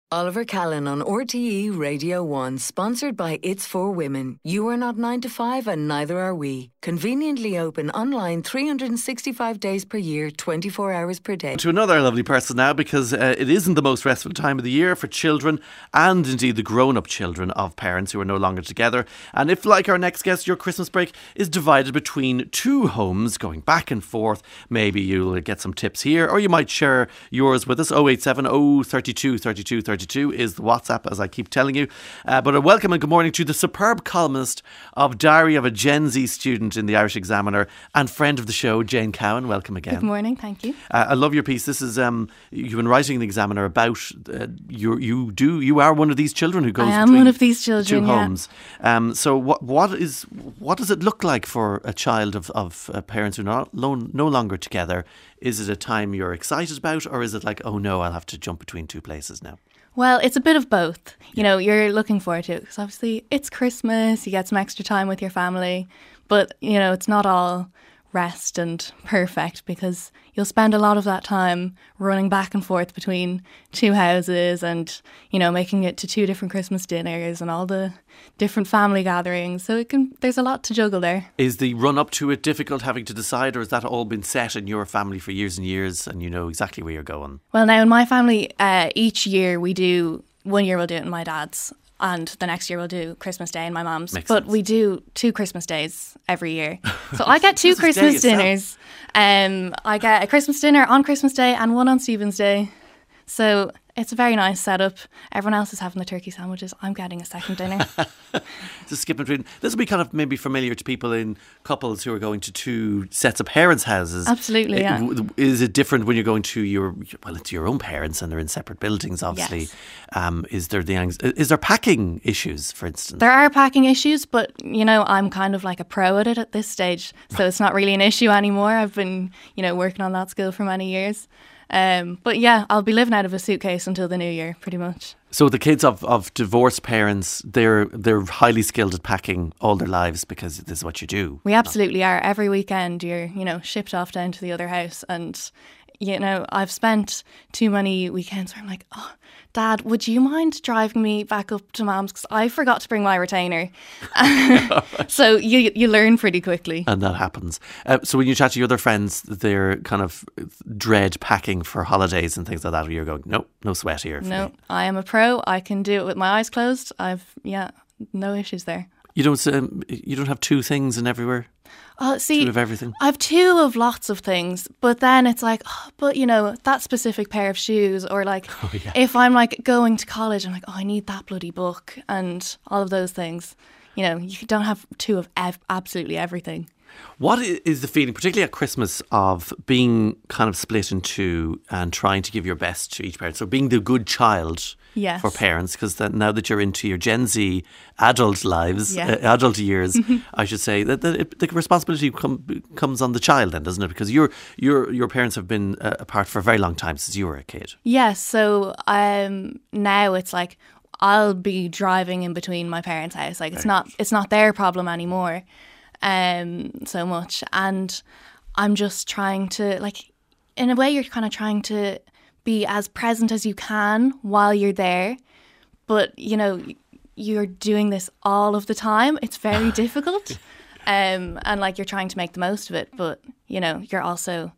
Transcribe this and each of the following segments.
Oliver Callan on RTE Radio 1, sponsored by It's For Women. You are not 9 to 5 and neither are we. Conveniently open online 365 days per year, 24 hours per day. To another lovely person now, because it isn't the most restful time of the year for children and indeed the grown-up children of parents who are no longer together. And if, like our next guest, your Christmas break is divided between two homes going back and forth, maybe you'll get some tips here, or you might share yours with us. 087 032 32 32 is the WhatsApp, as I keep telling you. But a welcome and good morning to the superb columnist of Diary of a Gen Z Student in the Irish Examiner and friend of the show, Jane Cowan. Welcome again. Good morning, thank you. I love your piece. This is you've been writing in the Examiner about you are one of these children who goes. I am one of these children. Two homes. So what does it look like for a child of parents who are no longer together? Is it a time you're excited about, or is it like, oh no, I'll have to jump between two places now? Well, it's a bit of both. You know, you're looking forward to it because obviously it's Christmas, you get some extra time with your family, but, you know, it's not all rest and perfect because you'll spend a lot of that time running back and forth between two houses and, you know, making it to two different Christmas dinners and all the different family gatherings. So there's a lot to juggle there. Is the run up to it difficult having to decide, or has that all been set in your family for years and years and you know exactly where you're going? Well, now in my family, each year we do, one year we'll do it in my dad's, and the next year we'll do Christmas Day in my mum's. But we do 2 Christmas days every year. So I get 2 Christmas dinners. I get a Christmas dinner on Christmas Day and one on Stephen's Day. So it's a very nice setup. Everyone else is having the turkey sandwiches. I'm getting a second dinner. Just skipping between. This will be kind of maybe familiar to people in couples who are going to 2 sets of parents' houses. Absolutely, yeah. Is it different when you're going to it's your own parents and they're in separate buildings, obviously? Yes. Is there packing issues, for instance? There are packing issues, but, you know, I'm kind of like a pro at it at this stage. So it's not really an issue anymore. I've been, you know, working on that skill for many years. But yeah, I'll be living out of a suitcase until the new year, pretty much. So the kids of divorced parents, they're highly skilled at packing all their lives because this is what you do. We absolutely are. Every weekend you're, you know, shipped off down to the other house, and, you know, I've spent too many weekends where I'm like, oh, Dad, would you mind driving me back up to Mum's because I forgot to bring my retainer? So you learn pretty quickly. And that happens. So when you chat to your other friends, they're kind of dread packing for holidays and things like that, where you're going, no sweat here. No, I am a pro. I can do it with my eyes closed. No issues there. You don't have 2 things in everywhere? See, 2 of everything? I have 2 of lots of things, but then it's like, but you know, that specific pair of shoes, or like, if I'm like going to college, I'm like, I need that bloody book and all of those things. You know, you don't have 2 of absolutely everything. What is the feeling, particularly at Christmas, of being kind of split in 2 and trying to give your best to each parent? So being the good child for parents, because now that you're into your Gen Z adult lives, adult years, I should say, that the responsibility comes on the child then, doesn't it? Because your parents have been apart for a very long time, since you were a kid. Yes, so now it's like I'll be driving in between my parents' house. Like it's not their problem anymore. So much, and I'm just trying to, like, in a way you're kind of trying to be as present as you can while you're there, but you know, you're doing this all of the time. It's very difficult, and like you're trying to make the most of it, but you know, you're also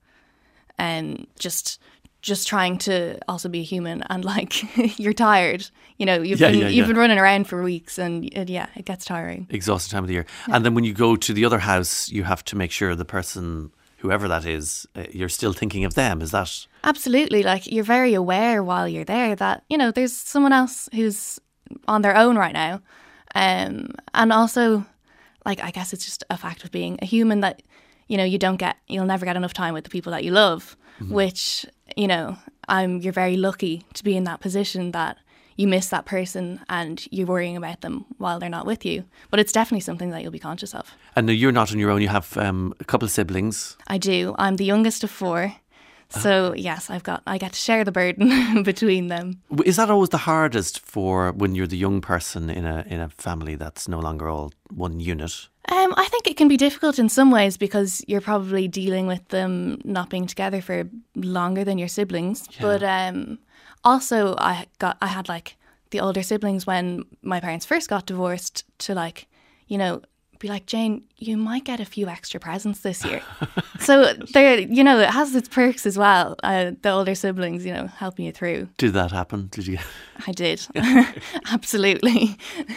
just trying to also be a human, and like you're tired. You know, you've been running around for weeks, and it gets tiring. Exhausting time of the year. Yeah. And then when you go to the other house, you have to make sure the person, whoever that is, you're still thinking of them. Is that? Absolutely. Like, you're very aware while you're there that, you know, there's someone else who's on their own right now. And also, like, I guess it's just a fact of being a human that, you know, you'll never get enough time with the people that you love, which, you know, you're very lucky to be in that position that you miss that person and you're worrying about them while they're not with you. But it's definitely something that you'll be conscious of. And you're not on your own. You have a couple of siblings. I do. I'm the youngest of 4. So yes, I get to share the burden between them. Is that always the hardest for when you're the young person in a family that's no longer all one unit? I think it can be difficult in some ways because you're probably dealing with them not being together for longer than your siblings. Yeah. But Also, I had like the older siblings when my parents first got divorced to like, you know, be like, Jane, you might get a few extra presents this year. So there, you know, it has its perks as well. The older siblings, you know, helping you through. Did that happen? Did you? I did. Absolutely.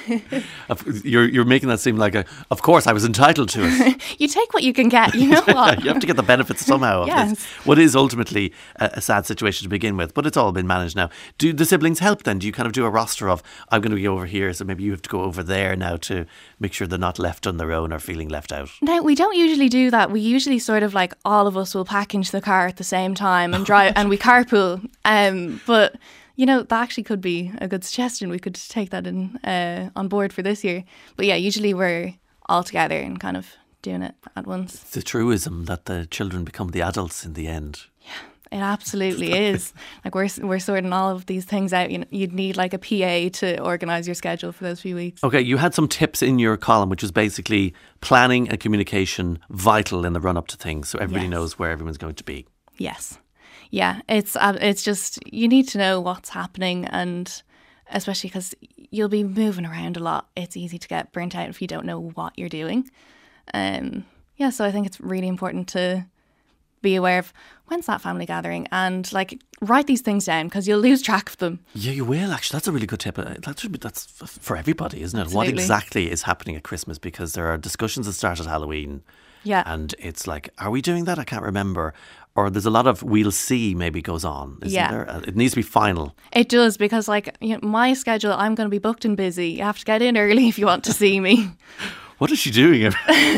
You're making that seem like of course I was entitled to it. You take what you can get, you know what? You have to get the benefits somehow of Yes. this. What is ultimately a sad situation to begin with, but it's all been managed now. Do the siblings help then? Do you kind of do a roster of, I'm going to be over here, so maybe you have to go over there now to make sure they're not left on their own or feeling left out? No, we don't usually do that. We usually sort of like all of us will pack into the car at the same time and drive and we carpool. But you know, that actually could be a good suggestion. We could take that in on board for this year. But yeah, usually we're all together and kind of doing it at once. It's a truism that the children become the adults in the end. It absolutely is. Like we're sorting all of these things out. You'd need like a PA to organise your schedule for those few weeks. Okay, you had some tips in your column, which was basically planning and communication vital in the run up to things, so everybody knows where everyone's going to be. Yes, yeah. It's just you need to know what's happening, and especially because you'll be moving around a lot. It's easy to get burnt out if you don't know what you're doing. So I think it's really important to be aware of when's that family gathering and like write these things down because you'll lose track of them. Yeah, you will actually. That's a really good tip. That's for everybody, isn't it? Absolutely. What exactly is happening at Christmas? Because there are discussions that start at Halloween. Yeah. And it's like, are we doing that? I can't remember. Or there's a lot of we'll see maybe goes on, isn't there? It needs to be final. It does because like my schedule, I'm going to be booked and busy. You have to get in early if you want to see me. What is she doing?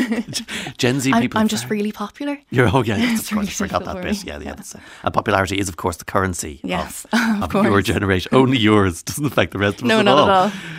Gen Z people. I'm just really popular. Yes, of course. really I forgot that difficult bit. for me. Yeah. And popularity is, of course, the currency Yes, of your generation. Only yours. Doesn't affect the rest of us No, at not all.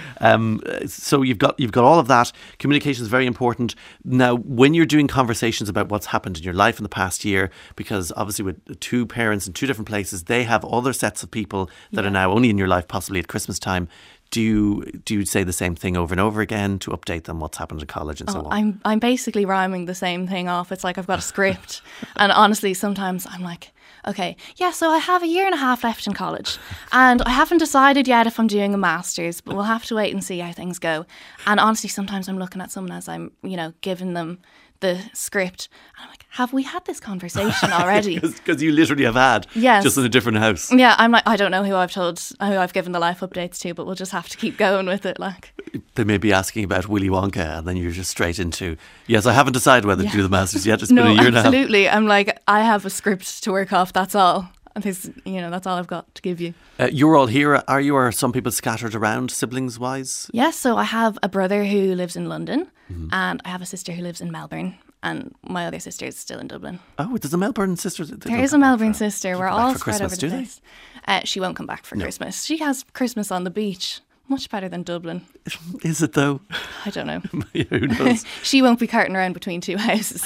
at all. So you've got all of that. Communication is very important. Now, when you're doing conversations about what's happened in your life in the past year, because obviously with two parents in two different places, they have other sets of people that are now only in your life, possibly at Christmas time. Do you say the same thing over and over again to update them what's happened at college and so on? I'm basically rhyming the same thing off. It's like I've got a script. And honestly, sometimes I'm like, okay, yeah, so I have a year and a half left in college and I haven't decided yet if I'm doing a master's, but we'll have to wait and see how things go. And honestly, sometimes I'm looking at someone as I'm, giving them the script and I'm like, have we had this conversation already? Because you literally have had, yes, just in a different house. Yeah, I'm like, I don't know who I've given the life updates to, but we'll just have to keep going with it. Like they may be asking about Willy Wonka and then you're just straight into, yes, I haven't decided whether to do the Masters yet. It's been a year and a half. Absolutely. I'm like, I have a script to work off, that's all. That's all I've got to give you. You're all here, are you? Or are some people scattered around siblings-wise? Yes, so I have a brother who lives in London and I have a sister who lives in Melbourne and my other sister is still in Dublin. Oh, there's a Melbourne sister? There is a Melbourne sister. We're all spread over the place. She won't come back for Christmas. She has Christmas on the beach. Much better than Dublin. Is it though? I don't know. Who knows? She won't be carting around between two houses.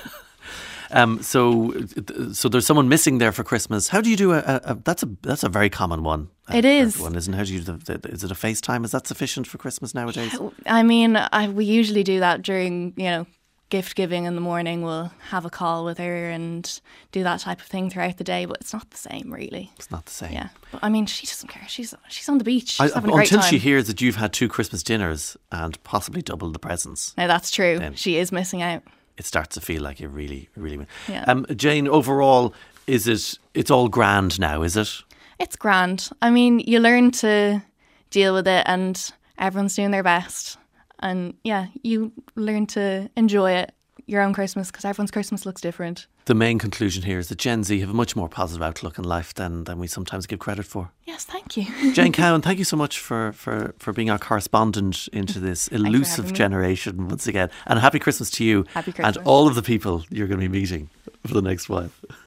So there's someone missing there for Christmas. How do you do that's a very common one. It is. One, isn't it? How do you is it a FaceTime? Is that sufficient for Christmas nowadays? I mean, we usually do that during, gift giving in the morning. We'll have a call with her and do that type of thing throughout the day, but it's not the same really. It's not the same. Yeah. But I mean, she doesn't care. She's on the beach. She's having a great until time. she hears that you've had 2 Christmas dinners and possibly double the presents. Now that's true. She is missing out. It starts to feel like you really, really win. Yeah. Jane, overall, it's all grand now, is it? It's grand. I mean, you learn to deal with it and everyone's doing their best. And yeah, you learn to enjoy it, your own Christmas, because everyone's Christmas looks different. The main conclusion here is that Gen Z have a much more positive outlook in life than we sometimes give credit for. Yes, thank you. Jane Cowan, thank you so much for being our correspondent into this elusive generation once again. And happy Christmas to you. Happy Christmas. And all of the people you're going to be meeting for the next while.